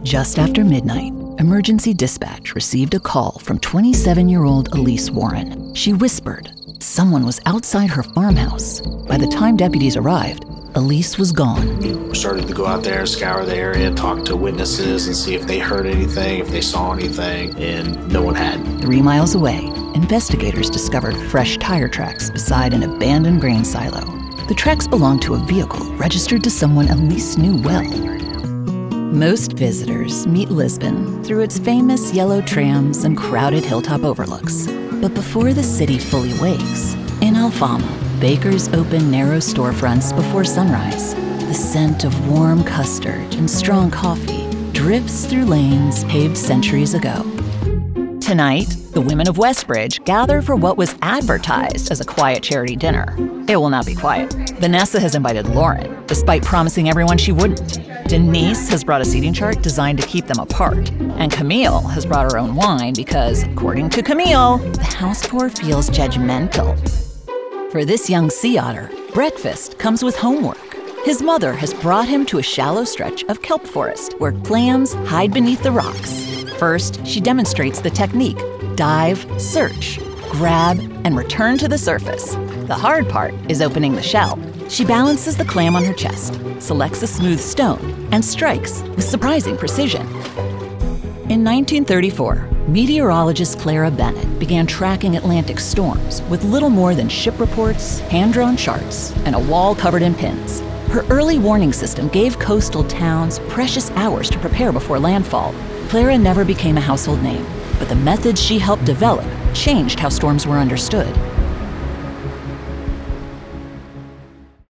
Just after midnight, emergency dispatch received a call from 27-year-old Elise Warren. She whispered someone was outside her farmhouse. By the time deputies arrived, Elise was gone. We started to go out there, scour the area, talk to witnesses and see if they heard anything, if they saw anything, and no one had. 3 miles away, investigators discovered fresh tire tracks beside an abandoned grain silo. The tracks belonged to a vehicle registered to someone Elise knew well. Most visitors meet Lisbon through its famous yellow trams and crowded hilltop overlooks. But before the city fully wakes, in Alfama, bakers open narrow storefronts before sunrise. The scent of warm custard and strong coffee drifts through lanes paved centuries ago. Tonight, the women of Westbridge gather for what was advertised as a quiet charity dinner. It will not be quiet. Vanessa has invited Lauren, despite promising everyone she wouldn't. Denise has brought a seating chart designed to keep them apart. And Camille has brought her own wine because, according to Camille, the house poor feels judgmental. For this young sea otter, breakfast comes with homework. His mother has brought him to a shallow stretch of kelp forest where clams hide beneath the rocks. First, she demonstrates the technique: dive, search, grab, and return to the surface. The hard part is opening the shell. She balances the clam on her chest, selects a smooth stone, and strikes with surprising precision. In 1934, meteorologist Clara Bennett began tracking Atlantic storms with little more than ship reports, hand-drawn charts, and a wall covered in pins. Her early warning system gave coastal towns precious hours to prepare before landfall. Clara never became a household name, but the methods she helped develop changed how storms were understood.